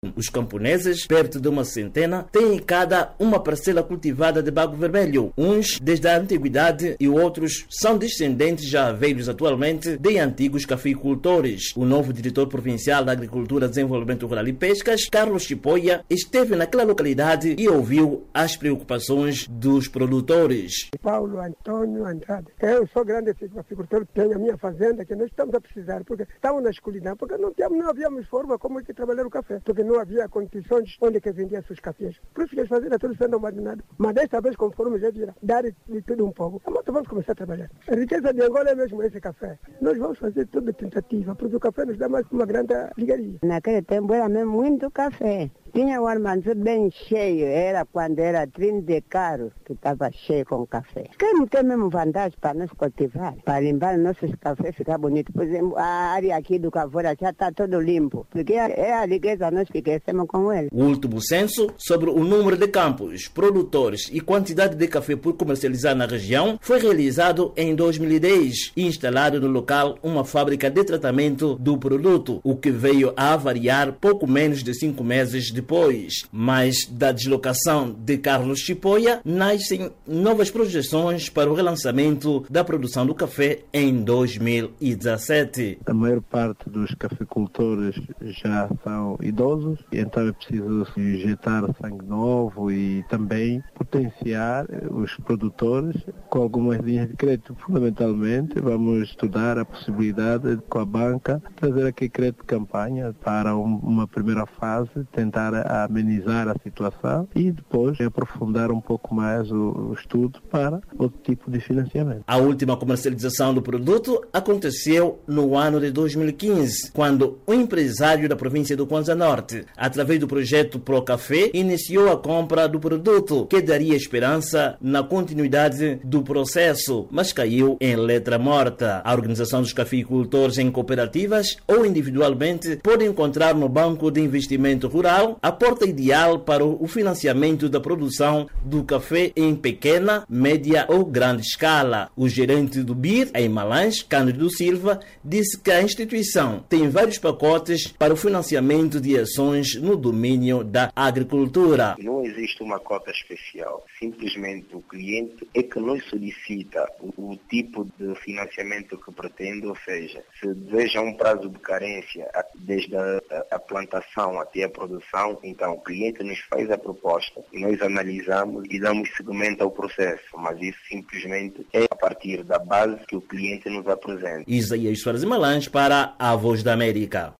Os camponeses, perto de uma centena, têm cada uma parcela cultivada de bago vermelho, uns desde a antiguidade e outros são descendentes já velhos atualmente de antigos cafeicultores. O novo diretor provincial da Agricultura, Desenvolvimento Rural e Pescas, Carlos Chipoia, esteve naquela localidade e ouviu as preocupações dos produtores. Paulo Antônio Andrade, eu sou grande cafeicultor, tenho a minha fazenda que nós estamos a precisar, porque estamos na escuridão, porque não havíamos forma como que trabalhar o café, porque não havia condições onde que vendia seus cafés. Por isso que as fazendas todas sendo abandonado. Mas desta vez, conforme já vira, dar de tudo um pouco, vamos começar a trabalhar. A riqueza de Angola é mesmo esse café. Nós vamos fazer toda tentativa, porque o café nos dá mais uma grande alegria. Naquele tempo era mesmo muito café. Tinha o armazém bem cheio, era quando era 30 caro que estava cheio com café. Queremos ter mesmo vantagem para nós cultivar, para limpar nossos cafés, ficar bonito. Por exemplo, a área aqui do Cavoura já está todo limpo, porque é a riqueza nós que crescemos com ele. O último censo sobre o número de campos, produtores e quantidade de café por comercializar na região foi realizado em 2010 e instalado no local uma fábrica de tratamento do produto, o que veio a variar pouco menos de 5 meses depois. Mas da deslocação de Carlos Chipoia nascem novas projeções para o relançamento da produção do café em 2017. A maior parte dos cafeicultores já são idosos, e então é preciso injetar sangue novo e também potenciar os produtores com algumas linhas de crédito. Fundamentalmente, vamos estudar a possibilidade de, com a banca, trazer aqui crédito de campanha para uma primeira fase, tentar amenizar a situação e depois aprofundar um pouco mais o estudo para outro tipo de financiamento. A última comercialização do produto aconteceu no ano de 2015, quando o empresário da província do Kwanza Norte, através do projeto Pro Café, iniciou a compra do produto, que daria esperança na continuidade do processo, mas caiu em letra morta. A organização dos cafeicultores em cooperativas ou individualmente pode encontrar no Banco de Investimento Rural a porta ideal para o financiamento da produção do café em pequena, média ou grande escala. O gerente do BIR, em Malães, Cândido Silva, disse que a instituição tem vários pacotes para o financiamento de ações no domínio da agricultura. Não existe uma cota especial, simplesmente o cliente é que nos solicita o tipo de financiamento que pretende, ou seja, se deseja um prazo de carência desde a plantação até a produção, então o cliente nos faz a proposta e nós analisamos e damos seguimento ao processo, mas isso simplesmente é a partir da base que o cliente nos apresenta. Isaías Soares Malães para a Voz da América.